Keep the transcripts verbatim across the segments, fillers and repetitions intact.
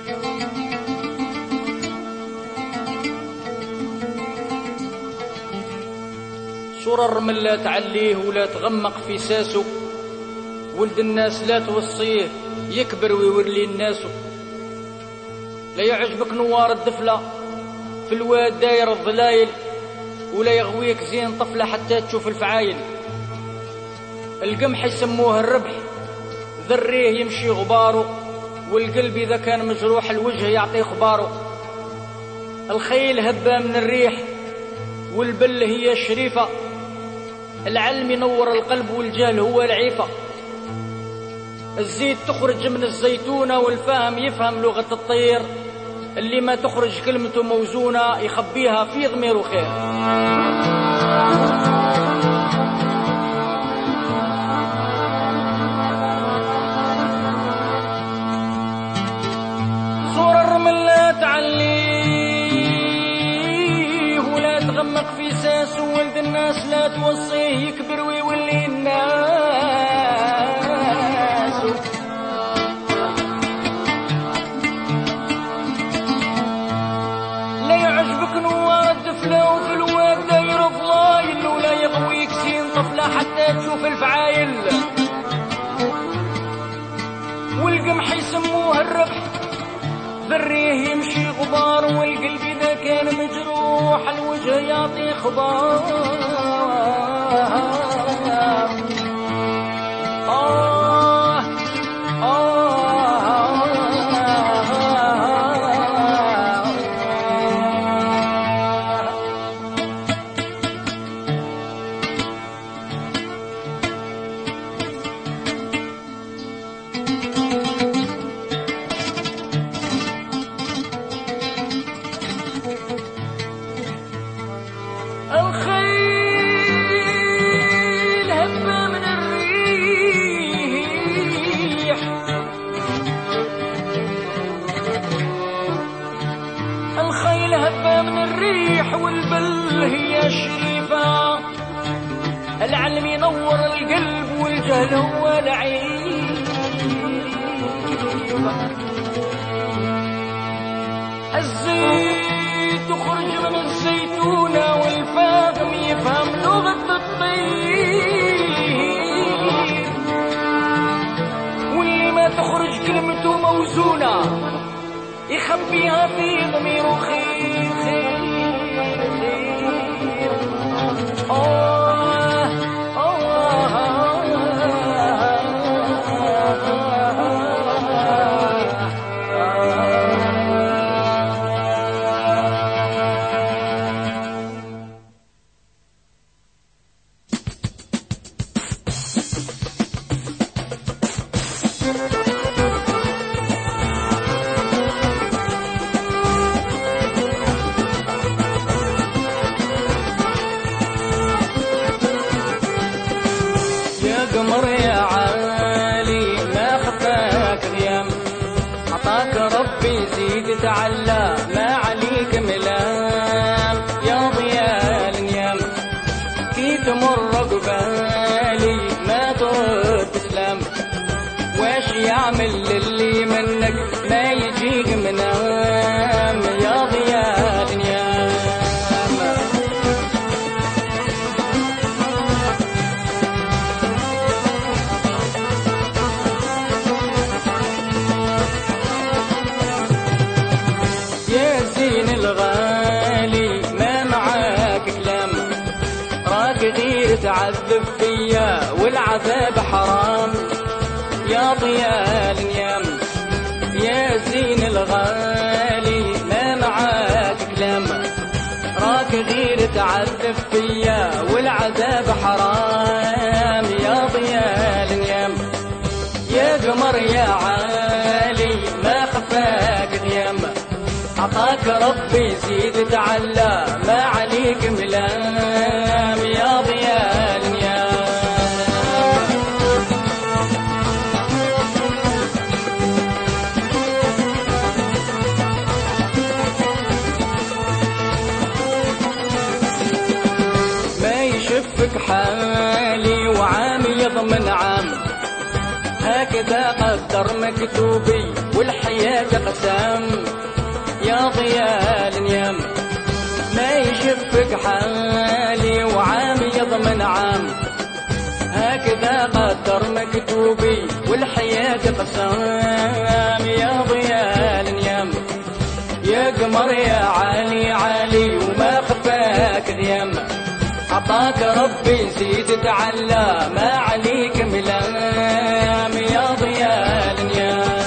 صورة الرمل لا تعليه ولا تغمق في ساسه، ولد الناس لا توصيه يكبر ويورلي الناس. لا يعجبك نوار الدفلة في الواد داير الظلايل، ولا يغويك زين طفلة حتى تشوف الفعايل. القمح يسموه الربح، ذريه يمشي غباره، والقلب إذا كان مجروح الوجه يعطي خباره. الخيل هبة من الريح، والبل هي الشريفة. العلم ينور القلب، والجهل هو العيفة. الزيت تخرج من الزيتونة، والفهم يفهم لغة الطير. اللي ما تخرج كلمته موزونة يخبيها في ضميره خير. صور الرمل لا تعليه ولا تغمق في ساس، ولد الناس لا توصيه يكبر ويولي الناس. لا يعجبك نوار الدفلة وفي الواد داير ضلايل، ولا يغويك زين طفلة حتى تشوف الفعايل. والقمح يسموه الربح، ذريه يمشي غبار، والقلب إذا كان مجروح الوجه يعطي خبار. آه آه الخيل هبة من الريح، الخيل هبة من الريح، والبل هي الشريفة. العلم ينور القلب، والجهل هو العيب. الزيت تخرج من الزيتونة، والفهم يفهم لغة الطير. واللي ما تخرج كلمته موزونة يخبيها في ضميره خير خير خير. آه آه قمر يا عالي ما خفاك غيام، عطاك ربي زيد تعلى ما عليك ملام. يا ضياء النيام كي تمر قبالي ما ترد تسلم، واش يعمل للي منك ما يجيك منام. يا ضياء النيام الغالي ما معاك كلام، راك غير تعذب فيا والعذاب حرام. يا ضياء النيام يا زين الغالي ما معاك كلام، راك غير تعذب فيا والعذاب حرام. يا ضياء النيام يا قمر يا عالي ما خفاك غيام، عطاك ربي زيد تعلى ما عليك ملام. يا ضياء النيام ما يشفك حالي وعامي يضمن عام، هكذا قدر مكتوبي والحياة قسام. سام يا ضياء النيام، يا قمر يا علي علي وما خفاك ذيام، عطاك ربي زيد تعلى ما عليك ملام يا ضياء النيام.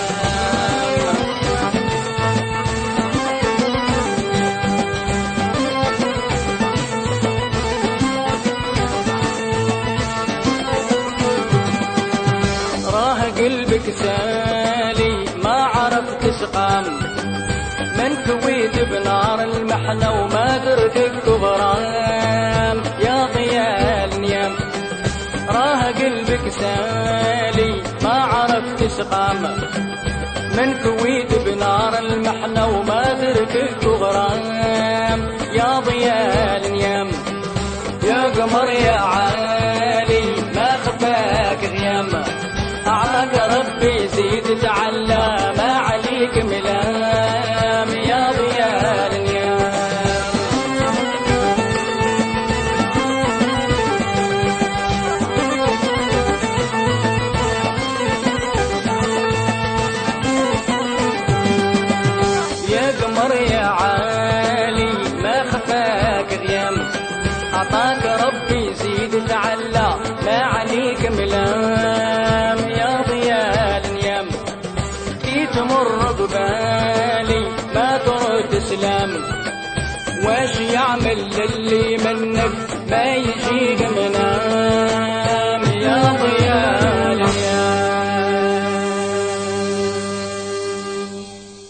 راه قلبك سالي ما عرفت سقام، من كويت بنار المحنة وما درتك كبرام يا ضياء النيام. راه قلبك سالي ما عرفت سقام، من كويت بنار المحنة وما درتك كبرام يا ضياء النيام. يا قمر يا عالي ما خفاك غيام، أعطاك ربي زيد تعلى ما عليك ملام يا ضياء النيام. يا قمر يا عالي ما خفاك غيام، أعطاك ربي زيد تعلى ما عليك ملام يا ضياء النيام. كي تمر ببالي ما ترد سلام، واش يعمل للي منك ما يجيك